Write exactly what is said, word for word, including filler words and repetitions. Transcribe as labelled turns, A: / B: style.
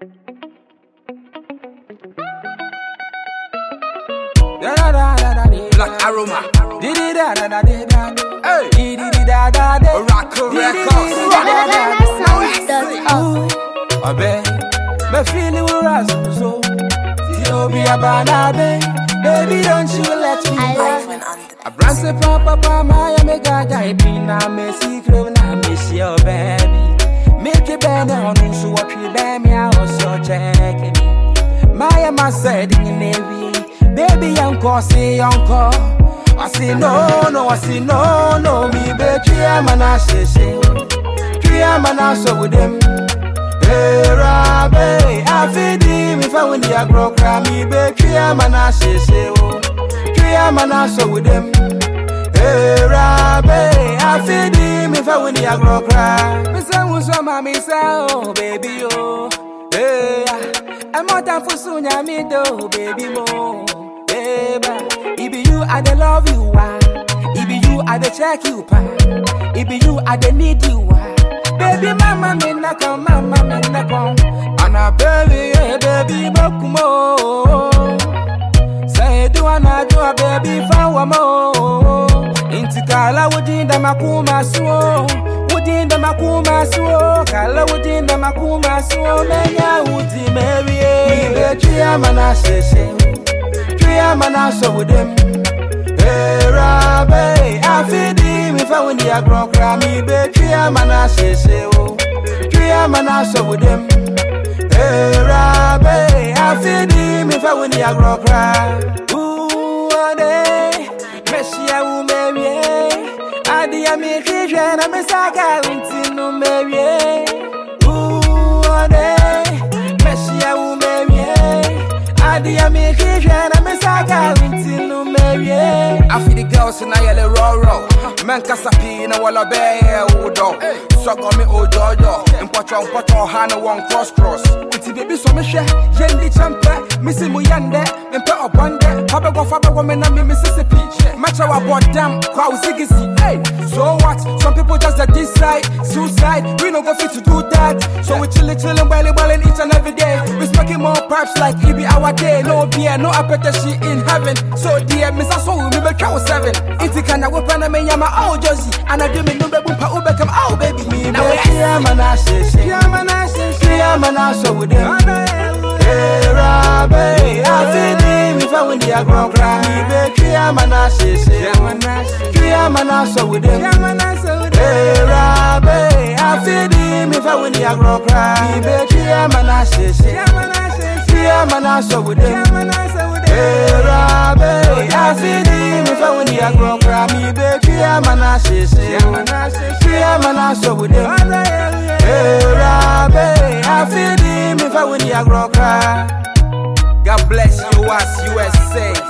A: Black Aroma. Didi da da da da da. Hey. Didi da da da. Oracle Records. I bet. Me feeling we're rising so. You'll be a banana, baby. Don't you let me go. I brand say papa papa my mega guy be na me secret na me see your baby. Make it better on so what you bear me I also check me. My ma said in navy. Baby, uncle, say uncle. I say no, no, I say no, no. Me baby, I'm an ass. I'm an ass with them. Hey, Rabbi, I feed him if I win the agro cry. Me baby, I'm an ass. I'm an ass with them. Hey, Rabbi, I feed him if I win the agro cry. Miss Amusa, Mammy, oh, baby, oh. Hey, I'm more than for soon, I mean, though, baby, more. It be you, I dey love you, why? It be you, I dey check you, pa. It be you, I dey need you, why? Baby, mama, me na come, mama, me na come. And a baby, yeah, baby, bokumo. Say do ana do a baby, fawa mo. Intikala wudinda makuma suo, wudinda makuma suo, kala wudinda makuma suo. Menya wudi Mary, me betri amana sese. I'm an ass with them. Hey, Rabbi, I feed him if I win the agro cry. Me, baby, I'm an ass. I'm an ass with them. Hey, Rabbi, I feed him if I win the agro cry. Ooh, one day, Messia will marry. I dear me, Christian, I'm a saga, winting no marry. Ooh, one day, Messia will marry. I dear me, Christian, I feel the girls in a yellow row row. Men casapi in a walla bay, Udo. Suck on me, oh Jojo. And Pocho, Pocho, Hana, one cross cross. It's a baby, so me share. Yendi champa, Missy Muyande, and Pet up one day. Papa go for a woman and me, Mississippi. Match our board damn, crowd ziggy. Hey, so what? Some people just at this side, suicide. We don't go fit to do that. So we chillin', chillin', wailing, wailing each and every day. We smoking more pipes like it be our day. No beer, no appetite in heaven. So dear, Miss Asso, we make cow seven. If you can't whip and I mean, I'm oh Josie. And I do me no baby, Uber come out, baby. Me, now I'm an ass, I'm an ass, I'm an ass with them. Hey, Rabbi, I feed him if I win the agro cry. Me, baby, I'm an ass, I'm an ass with them. Hey, Rabbi, I feed him if I win the agro cry. Me, baby, I'm an ass, I'm an ass with them. Hey, Rabbi, I feed him if I win the agro cry. Me, baby, I'm an ass, I'm an ass with them. Hey, Rabbi, I feed him if I win the agro cry. God bless you, as U S A.